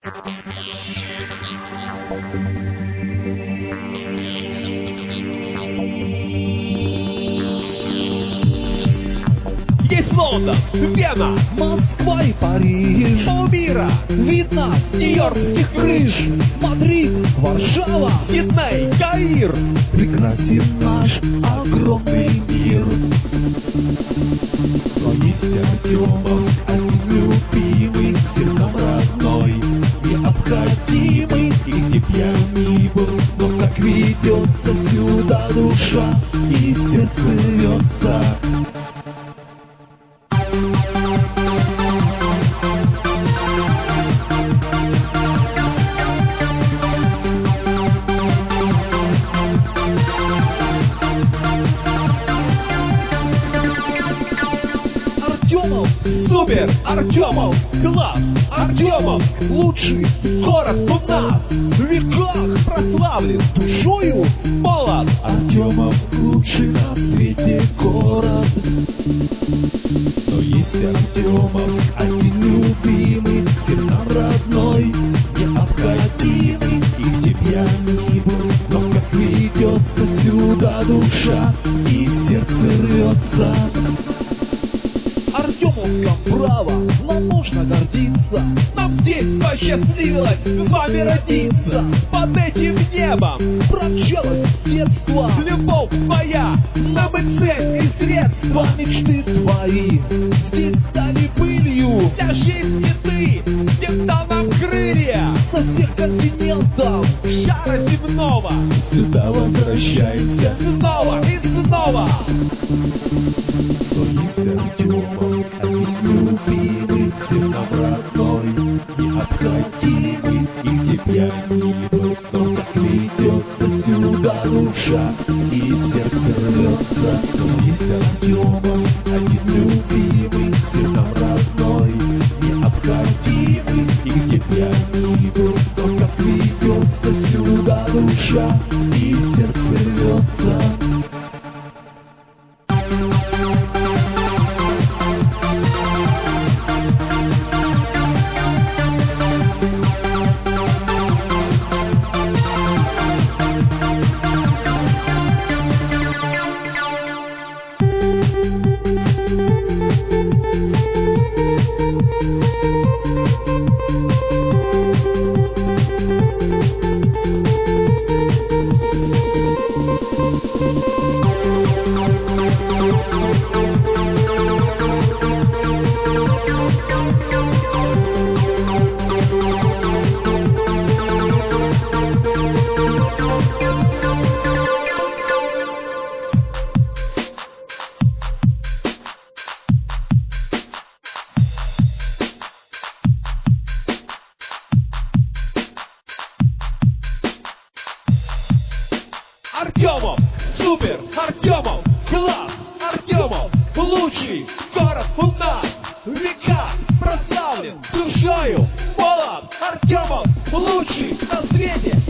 Есть Лондон, Вена, Москва и Париж, полмира, видно с нью-йоркских крыш. Мадрид, Варшава, Сидней, Каир. прекрасен наш огромный мир. Но есть Артемовск, один любимый, всем нам родной, необходимый. И где б я ни был, но как ведется сюда душа и сердце рвется. Артемовск, Супер, Артемовск, класс, Артемовск, лучший город у нас, в веках, прославлен, душою молод. Артемовск лучший на свете город. Но есть Артемовск, один любимый, всем нам родной, необходимый. И где б я ни был, но как ведется сюда душа и сердце рвется. Артемовском право, нам нужно гордиться. Нам здесь посчастливилось с вами родиться. Под этим небом Промчалось детство, любовь моя, нам и цель, и средства. мечты твои здесь стали пылью. Для жизни ты, с кем дал нам крылья, Со всех континентов шара земного, Сюда возвращаемся. снова и снова. Но есть Артемовск, один любимый, всем нам родной, необходимый. И где б я ни был, но как ведется сюда душа и сердце рвется. Но есть Артемовск, один любимый, всем нам родной, необходимый. И где б я ни был, но как ведется сюда душа и сердце рвется. Артемовск, супер, Артемовск, класс, Артемовск, лучший город у нас, в веках прославлен, душою молод. Артемовск, лучший на свете,